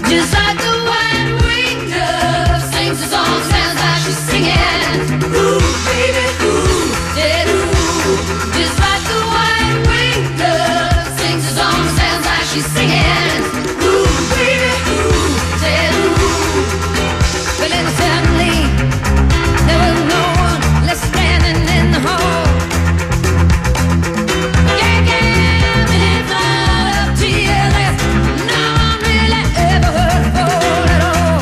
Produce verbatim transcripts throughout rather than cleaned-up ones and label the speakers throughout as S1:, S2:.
S1: Just like the white-winged dove sings a song, sounds like she's singing. Ooh, baby, ooh, yeah, ooh. Just like the white-winged dove sings a song, sounds like she's singing. Ooh, baby, ooh, yeah, ooh. But then suddenly there was no one left standing in the hall. Yeah, yeah, and it's all up to you. There's no one really ever heard a fall at all.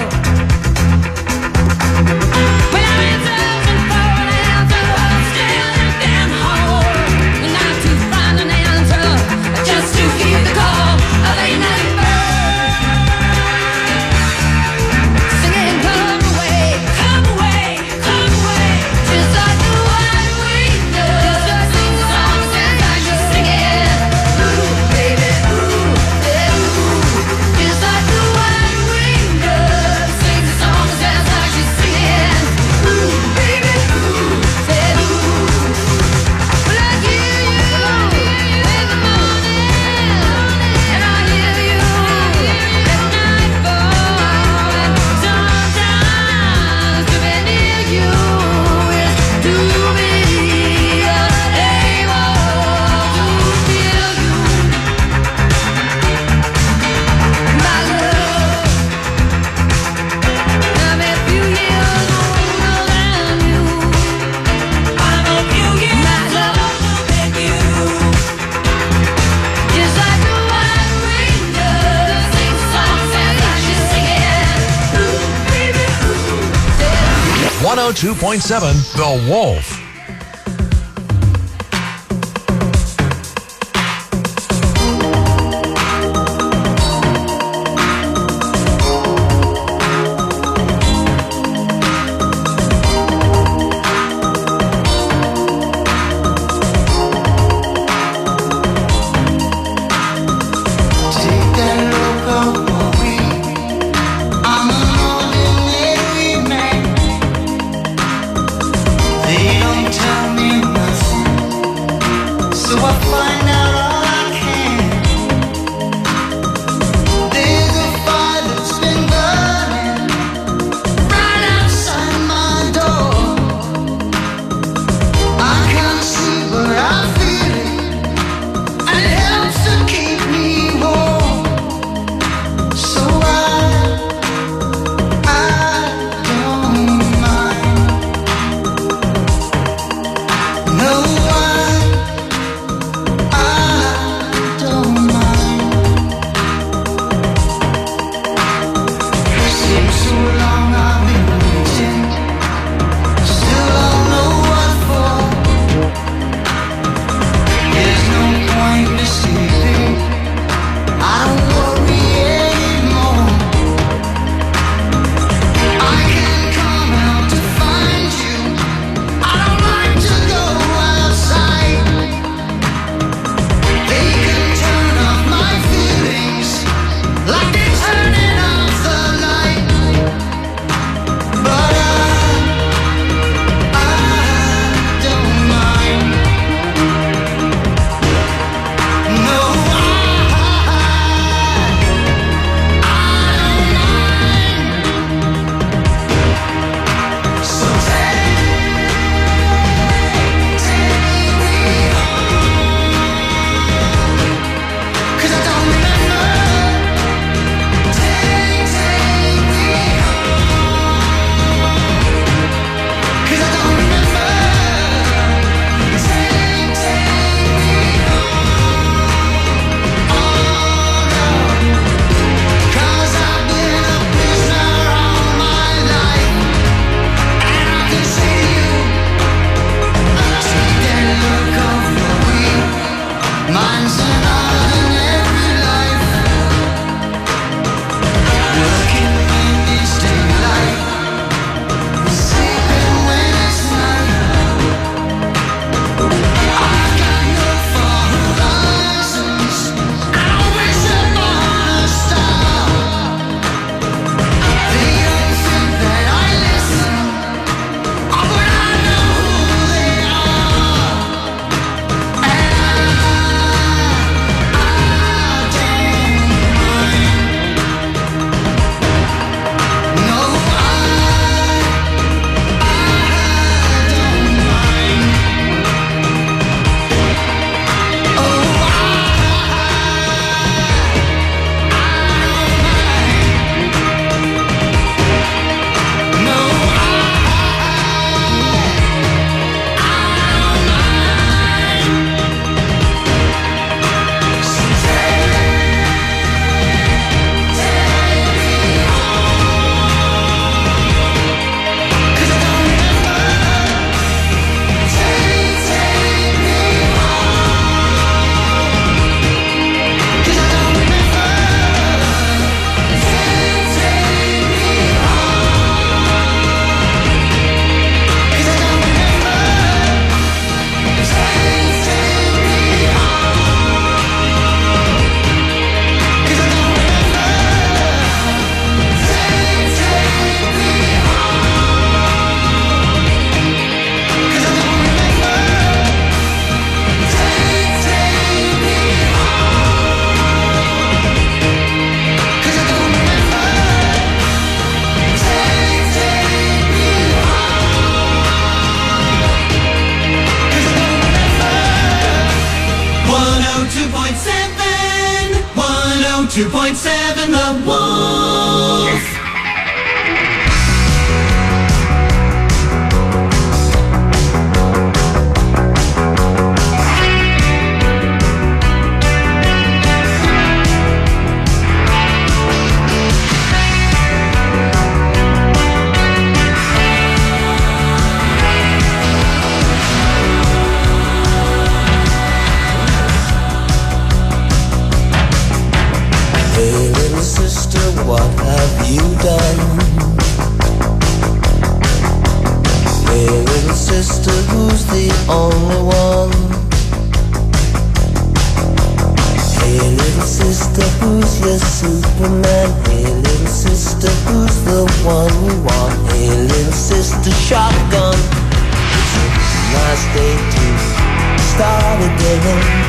S1: Well, I'm in something falling out, so I'm staring down the hall. And not to find an answer, just to hear the call of a night bird singing, come away, come away, come away. Just like the white-winged dove sings a song, sounds like she's singing. Ooh, baby, ooh, yeah, ooh. Just like the white-winged dove sings a song, sounds like she's singing. Ooh, baby, ooh, yeah, ooh. Well, I hear you in the morning, and I hear you at nightfall. And sometimes to be near you is to be unable to feel you, my love. I'm a few years older than you. I'm a few years older than you. Just like the white-winged dove sings a song, sounds like she's singing. Ooh, baby, ooh, yeah.
S2: one oh two point seven The Wolf.
S3: Take that look away. I'm an ordinary man. They don't two point seven The Wolf.
S4: What have you done? Hey little sister, who's the only one? Hey little sister, who's your Superman? Hey little sister, who's the one you want? Hey little sister, shotgun. It's a nice day to start again.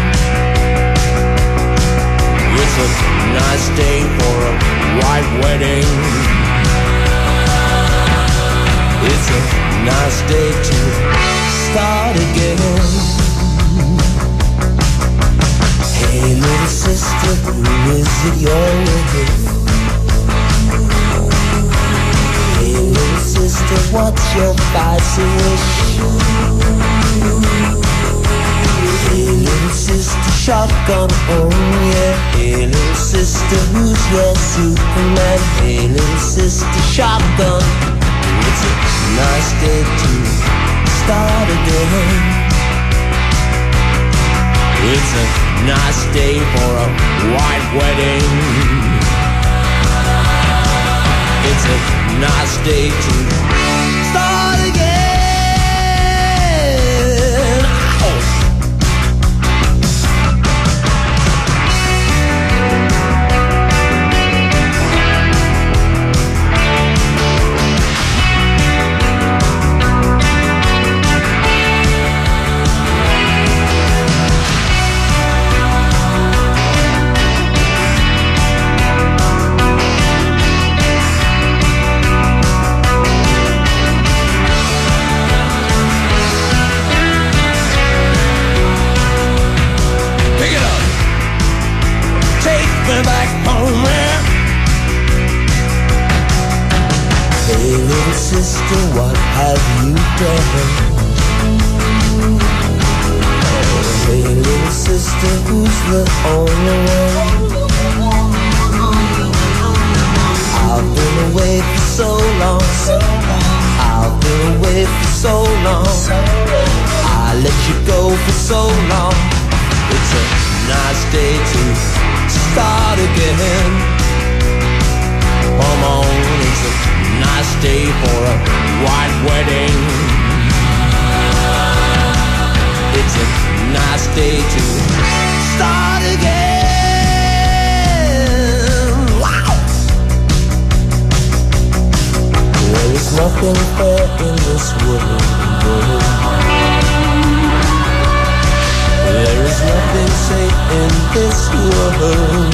S4: It's a nice day for a white wedding. It's a nice day to start again. Hey little sister, who is it you're with? Hey little sister, what's your fancy wish? Hey little sister, shotgun, oh yeah. Hey little sister, who's your Superman? Hey little sister, shotgun. It's a nice day to start again. It's a nice day for a white wedding. It's a nice day to start again. Back home, yeah. Hey little sister, what have you done? Hey little sister, who's the only one? I've been away for so long. I've been away for so long. I let you go for so long. It's a nice day to start again. Come on, it's a nice day for a white wedding. It's a nice day to start again. Wow! There is nothing fair in this world. There is nothing safe in this world.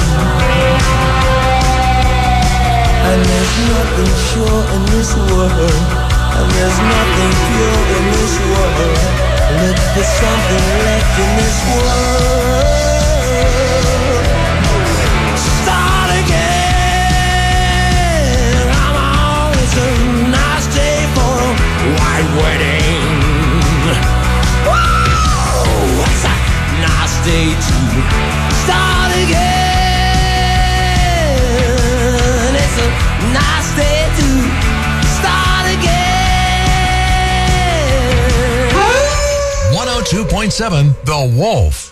S4: And there's nothing sure in this world. And there's nothing pure in this world. Look for something left in this world. Start again. Come on, it's a nice day for a white wedding. Whoa, it's a nice day to start again. It's a nice day to start again.
S2: one oh two point seven The Wolf.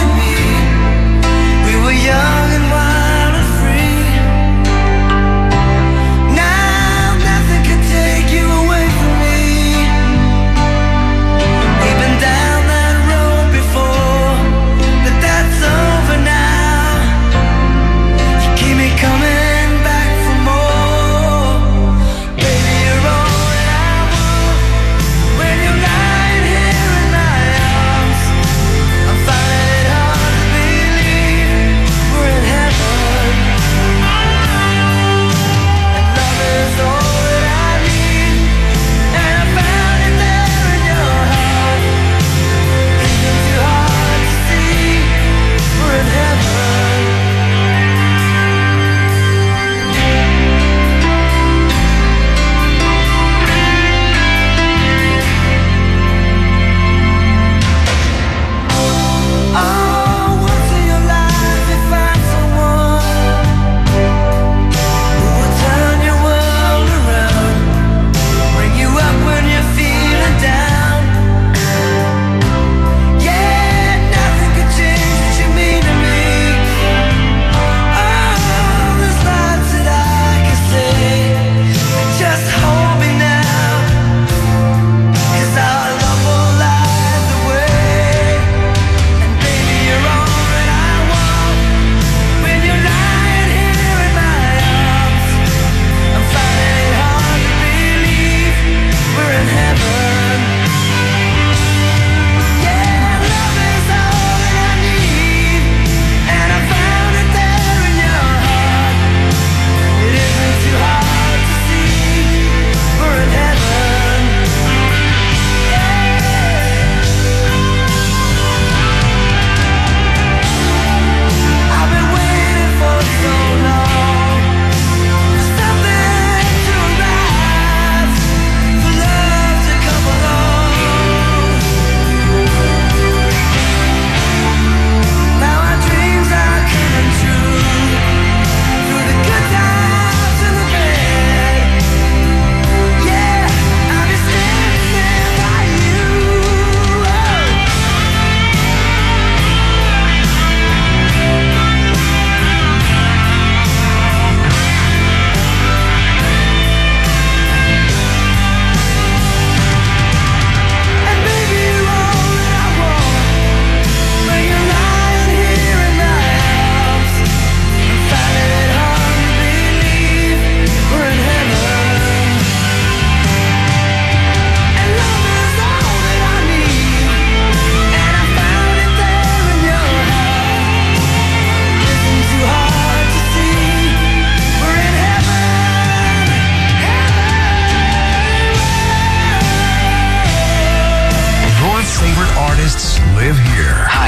S3: Young and wild and free.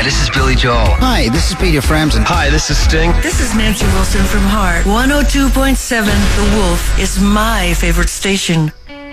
S5: Hi, this is Billy Joel.
S6: Hi, this is Peter Frampton.
S5: Hi, this is Sting.
S7: This is Nancy Wilson from Heart. one oh two point seven The Wolf is my favorite station.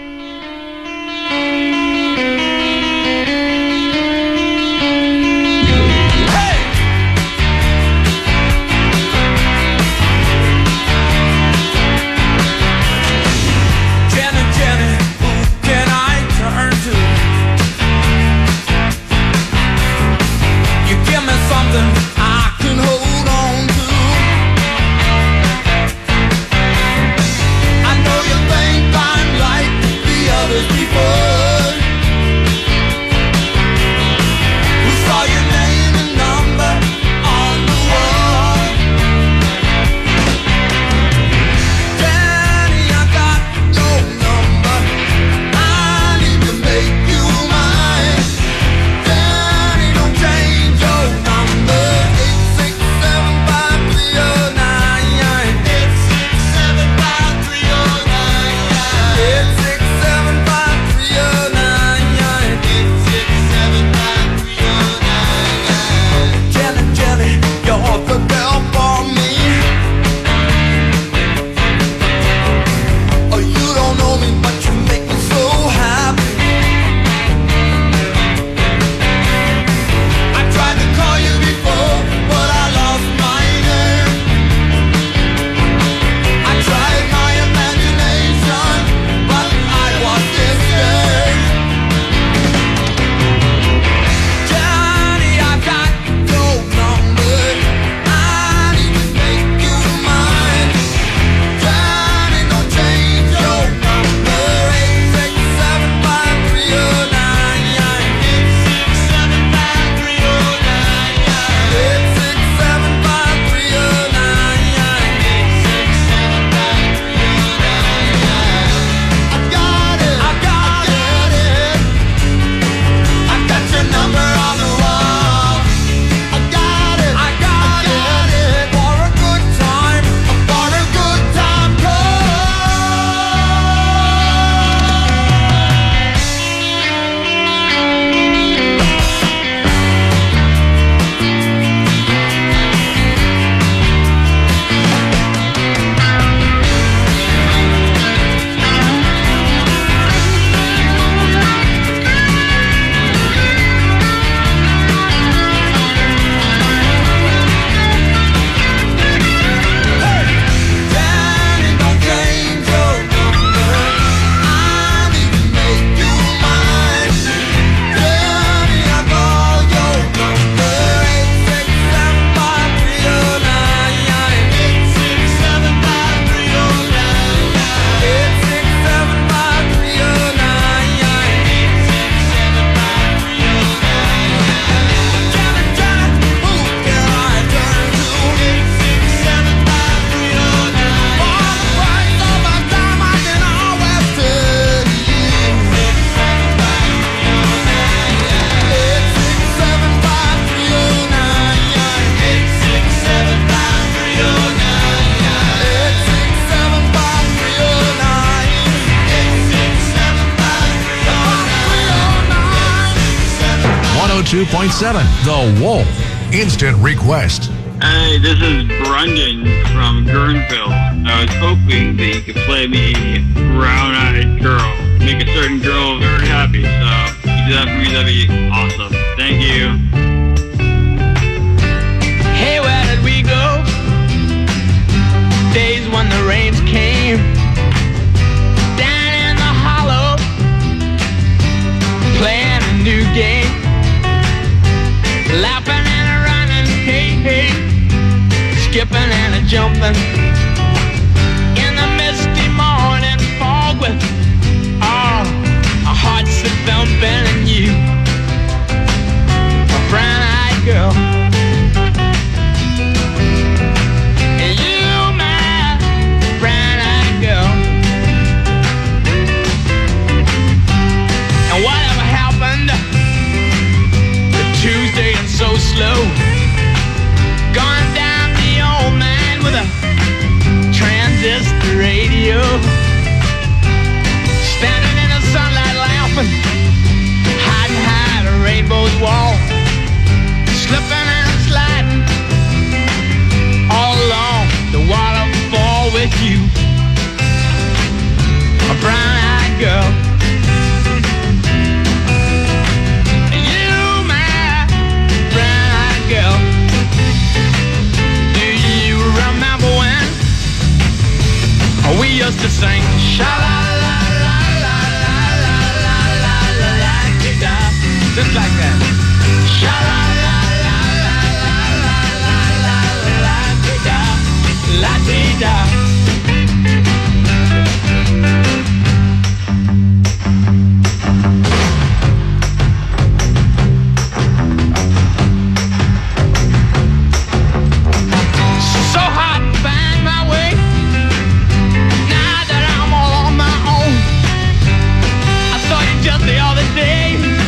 S2: one oh two point seven The Wolf. Instant Request.
S8: Hey, this is Brendan from Guerneville. I was hoping that you could play me Brown Eyed Girl. Make a certain girl very happy. So if you do that for me, that'd be awesome. Thank you.
S9: Hey, where did we go? Days when the rains came. Down in the hollow, playing a new game. Laughing and a running, hey, hey. Skipping and a jumping. In the misty morning fog with, oh, our hearts are thumping and you, a brown-eyed girl. And you, my brown-eyed girl. And whatever happened to Tuesday and so slow, gone down the old man with a transistor radio, standing in the sunlight laughing, hiding behind a rainbow's wall, slipped you, a brown-eyed girl. You, my brown-eyed girl. Do you remember when we used to sing sha-la-la-la-la-la-la-la-la-la-la-la-la-la-la, just like that. Sha-la-la-la-la-la-la-la-la-la-la-la-la-la. So hard to find my way now that I'm all on my own. I saw you just the other day.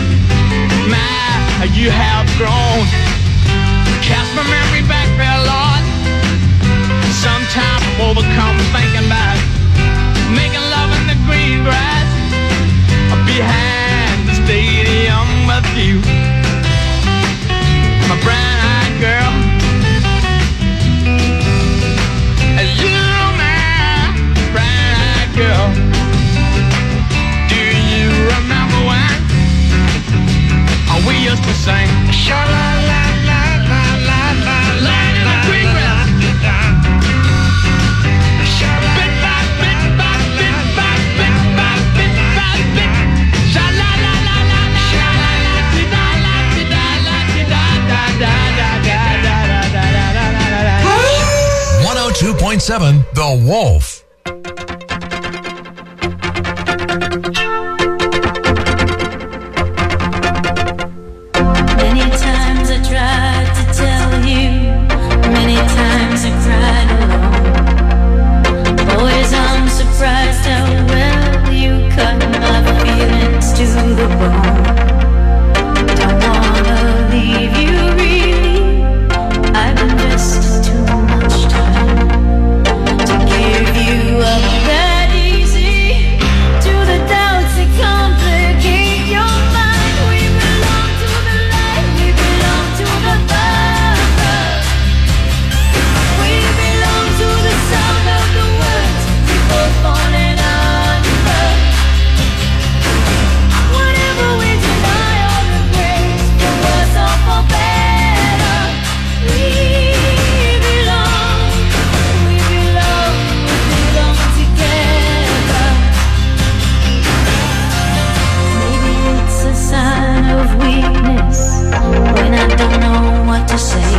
S9: My, you have grown. Cast my memory back there, Lord. Sometimes I'm overcome thinking about making love in the green grass behind the stadium with you, my brown-eyed girl. You, my brown-eyed girl. Do you remember when we used to sing sha-la-la-la-la-la-la-la, in the green grass?
S2: one oh two point seven The Wolf.
S1: Many times I tried to tell you, many times I cried alone. Always I'm surprised how well you cut my feelings to the bone. Don't wanna leave you really, I've invested too much time to give you up that easy to the doubts that complicate your mind. We belong to the light, we belong to the thunder, we belong to the sound of the words we both falling under. Whatever we deny or embrace, for worse or for better, we belong, we belong, we belong together. Maybe it's a sign of weakness when I don't know what to say.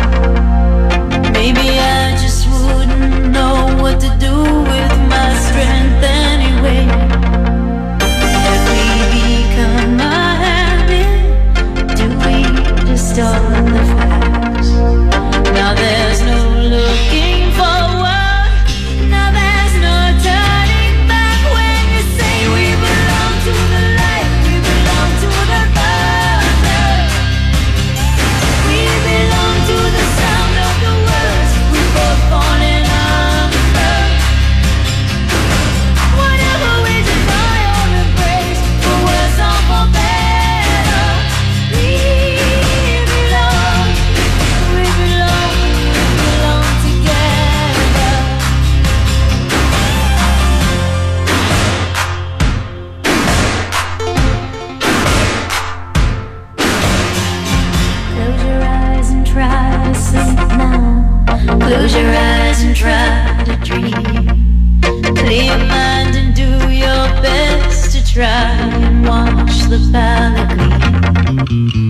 S1: Maybe I just wouldn't know what to do with my strength anyway. Have we become a habit? Do we distort the facts? Now there's no looking forward, now there's no turning back. When you say we belong to the light, we belong to the thunder, we belong to the sound of the words we both falling under. Whatever we deny or embrace, for worse or for better, we belong, we belong, we belong together. Close your eyes and try to sleep now. Close your eyes and try to dream. Clear your mind and do your best to try and watch the valley gleam.